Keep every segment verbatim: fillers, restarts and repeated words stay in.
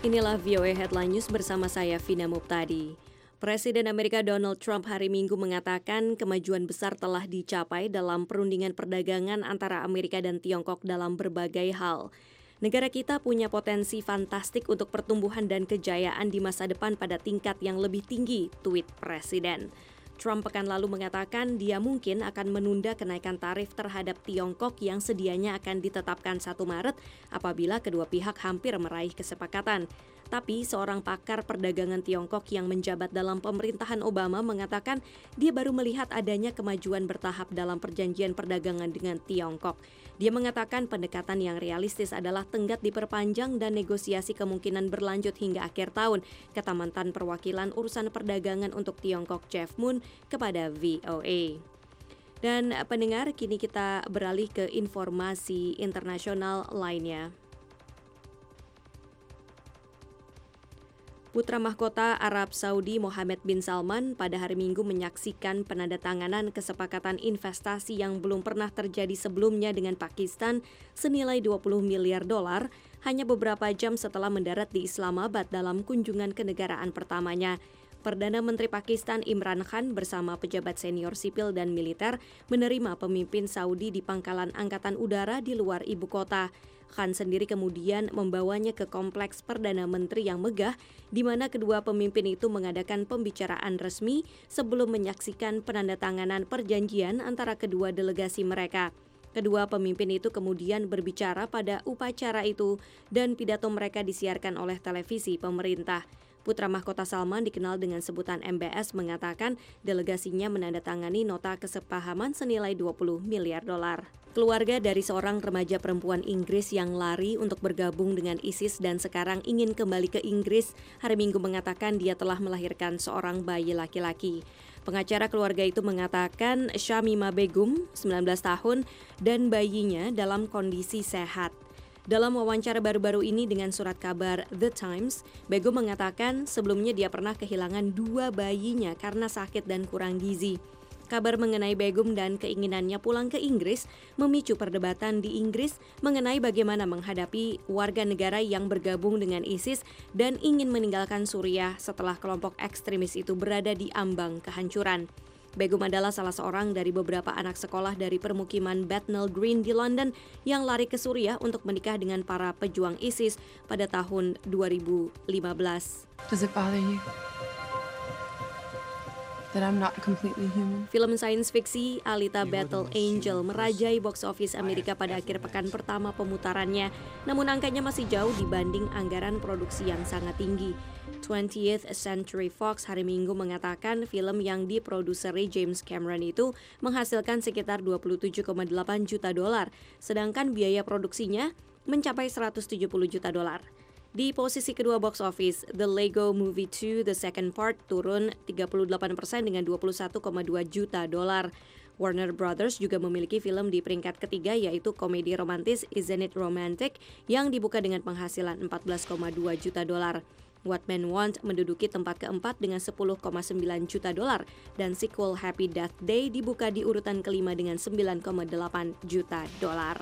Inilah V O A Headline News bersama saya Vina Muptadi. Presiden Amerika Donald Trump hari Minggu mengatakan kemajuan besar telah dicapai dalam perundingan perdagangan antara Amerika dan Tiongkok dalam berbagai hal. Negara kita punya potensi fantastik untuk pertumbuhan dan kejayaan di masa depan pada tingkat yang lebih tinggi, tweet Presiden. Trump pekan lalu mengatakan dia mungkin akan menunda kenaikan tarif terhadap Tiongkok yang sedianya akan ditetapkan satu Maret apabila kedua pihak hampir meraih kesepakatan. Tapi seorang pakar perdagangan Tiongkok yang menjabat dalam pemerintahan Obama mengatakan dia baru melihat adanya kemajuan bertahap dalam perjanjian perdagangan dengan Tiongkok. Dia mengatakan pendekatan yang realistis adalah tenggat diperpanjang dan negosiasi kemungkinan berlanjut hingga akhir tahun, kata mantan perwakilan urusan perdagangan untuk Tiongkok Jeff Moon kepada V O A. Dan pendengar, kini kita beralih ke informasi internasional lainnya. Putra mahkota Arab Saudi Mohammed bin Salman pada hari Minggu menyaksikan penandatanganan kesepakatan investasi yang belum pernah terjadi sebelumnya dengan Pakistan senilai dua puluh miliar dolar hanya beberapa jam setelah mendarat di Islamabad dalam kunjungan kenegaraan pertamanya. Perdana Menteri Pakistan Imran Khan bersama pejabat senior sipil dan militer menerima pemimpin Saudi di pangkalan angkatan udara di luar ibu kota. Khan sendiri kemudian membawanya ke kompleks Perdana Menteri yang megah, di mana kedua pemimpin itu mengadakan pembicaraan resmi sebelum menyaksikan penandatanganan perjanjian antara kedua delegasi mereka. Kedua pemimpin itu kemudian berbicara pada upacara itu dan pidato mereka disiarkan oleh televisi pemerintah. Putra mahkota Salman dikenal dengan sebutan M B S mengatakan delegasinya menandatangani nota kesepahaman senilai dua puluh miliar dolar. Keluarga dari seorang remaja perempuan Inggris yang lari untuk bergabung dengan ISIS dan sekarang ingin kembali ke Inggris hari Minggu mengatakan dia telah melahirkan seorang bayi laki-laki. Pengacara keluarga itu mengatakan Shamima Begum, sembilan belas tahun, dan bayinya dalam kondisi sehat. Dalam wawancara baru-baru ini dengan surat kabar The Times, Begum mengatakan sebelumnya dia pernah kehilangan dua bayinya karena sakit dan kurang gizi. Kabar mengenai Begum dan keinginannya pulang ke Inggris memicu perdebatan di Inggris mengenai bagaimana menghadapi warga negara yang bergabung dengan ISIS dan ingin meninggalkan Suriah setelah kelompok ekstremis itu berada di ambang kehancuran. Begum adalah salah seorang dari beberapa anak sekolah dari permukiman Bethnal Green di London yang lari ke Suriah untuk menikah dengan para pejuang ISIS pada tahun dua ribu lima belas. Does it bother you that I'm not completely human? Film sains fiksi Alita Battle Angel merajai box office Amerika pada akhir pekan pertama pemutarannya, namun angkanya masih jauh dibanding anggaran produksi yang sangat tinggi. twentieth Century Fox hari Minggu mengatakan film yang diproduseri James Cameron itu menghasilkan sekitar dua puluh tujuh koma delapan juta dolar, sedangkan biaya produksinya mencapai seratus tujuh puluh juta dolar. Di posisi kedua box office, The Lego Movie two The Second Part turun tiga puluh delapan persen dengan dua puluh satu koma dua juta dolar. Warner Brothers juga memiliki film di peringkat ketiga yaitu komedi romantis Isn't It Romantic yang dibuka dengan penghasilan empat belas koma dua juta dolar. What Men Want menduduki tempat keempat dengan sepuluh koma sembilan juta dolar dan sequel Happy Death Day dibuka di urutan kelima dengan sembilan koma delapan juta dolar.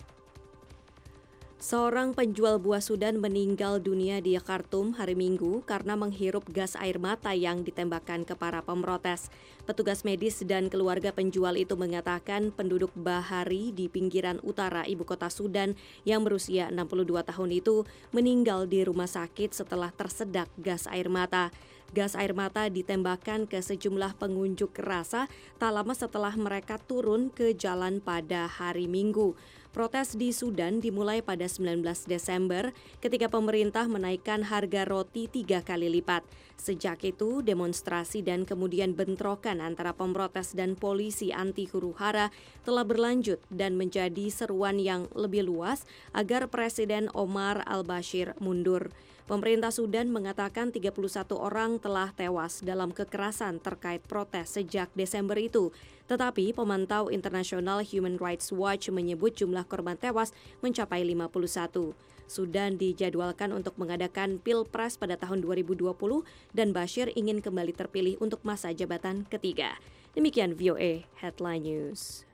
Seorang penjual buah Sudan meninggal dunia di Khartoum hari Minggu karena menghirup gas air mata yang ditembakkan ke para pemrotes. Petugas medis dan keluarga penjual itu mengatakan penduduk Bahari di pinggiran utara ibu kota Sudan yang berusia enam puluh dua tahun itu meninggal di rumah sakit setelah tersedak gas air mata. Gas air mata ditembakkan ke sejumlah pengunjuk rasa tak lama setelah mereka turun ke jalan pada hari Minggu. Protes di Sudan dimulai pada sembilan belas Desember ketika pemerintah menaikkan harga roti tiga kali lipat. Sejak itu, demonstrasi dan kemudian bentrokan antara pemrotes dan polisi anti huru-hara telah berlanjut dan menjadi seruan yang lebih luas agar Presiden Omar al-Bashir mundur. Pemerintah Sudan mengatakan tiga puluh satu orang telah tewas dalam kekerasan terkait protes sejak Desember itu. Tetapi pemantau internasional Human Rights Watch menyebut jumlah korban tewas mencapai lima puluh satu. Sudan dijadwalkan untuk mengadakan pilpres pada tahun dua ribu dua puluh dan Bashir ingin kembali terpilih untuk masa jabatan ketiga. Demikian V O A Headline News.